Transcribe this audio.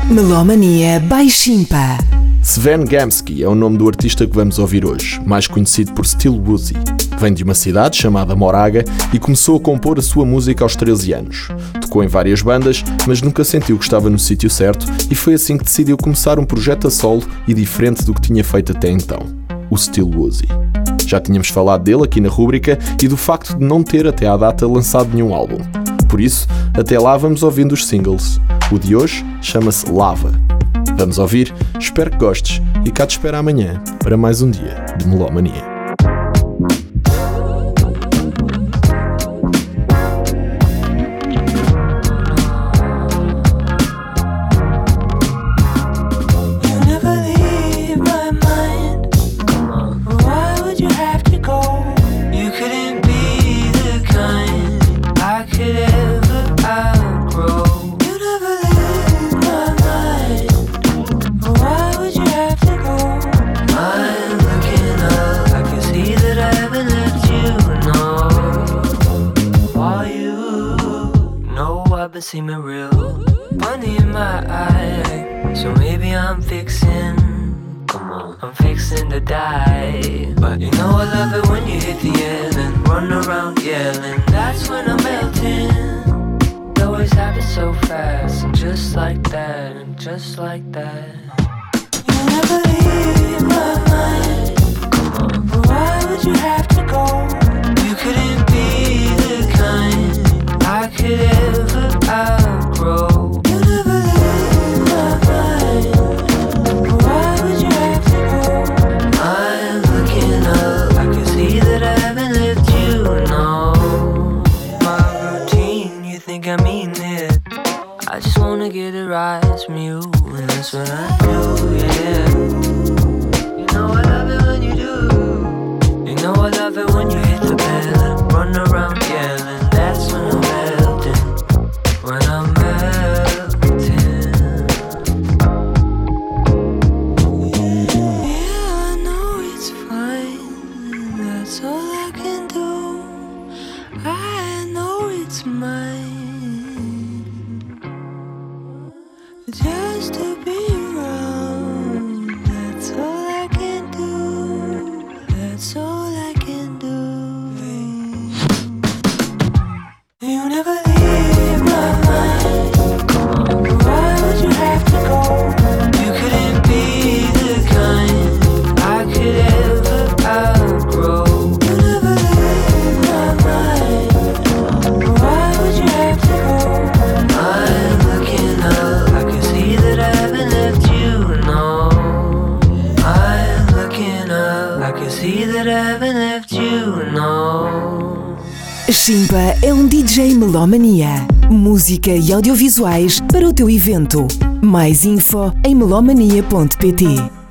Melomania by Shimpa. Sven Gamsky é o nome do artista que vamos ouvir hoje, mais conhecido por Still Woozy. Vem de uma cidade chamada Moraga e começou a compor a sua música aos 13 anos. Tocou em várias bandas, mas nunca sentiu que estava no sítio certo e foi assim que decidiu começar um projeto a solo e diferente do que tinha feito até então, o Still Woozy. Já tínhamos falado dele aqui na rúbrica e do facto de não ter até à data lançado nenhum álbum. Por isso, até lá vamos ouvindo os singles. O de hoje chama-se Lava. Vamos ouvir, espero que gostes e cá te espero amanhã para mais um dia de Melomania. Seeming real funny in my eye, so maybe I'm fixing to die. But you know I love it when you hit the end and run around yelling. That's when I'm melting. It always happens so fast, and just like that, and just like that. You never leave my mind. But why would you have to go? You couldn't be the kind I could ever outgrow. You never leave my mind. Why would you have to go? I'm looking up, I can see that I haven't lived you, no. My routine, you think I mean it. I just wanna get it right from you, and that's what I do, yeah. You know I love it when you do. You know I love it when you hit the bed and run around yelling. That's when I'm melting, when I'm melting. Yeah, I know it's fine, that's all I can do. I know it's mine, just to be around. That's all I can do. That's all I can do. You never leave my mind. Why would you have to go? You couldn't be the kind I could ever outgrow. You never leave my mind. Why would you have to go? I'm looking up, I can see that I haven't left you, no. I'm looking up, I can see that I haven't left you, no. Shimpa é um DJ Melomania. Música e audiovisuais para o teu evento. Mais info em melomania.pt.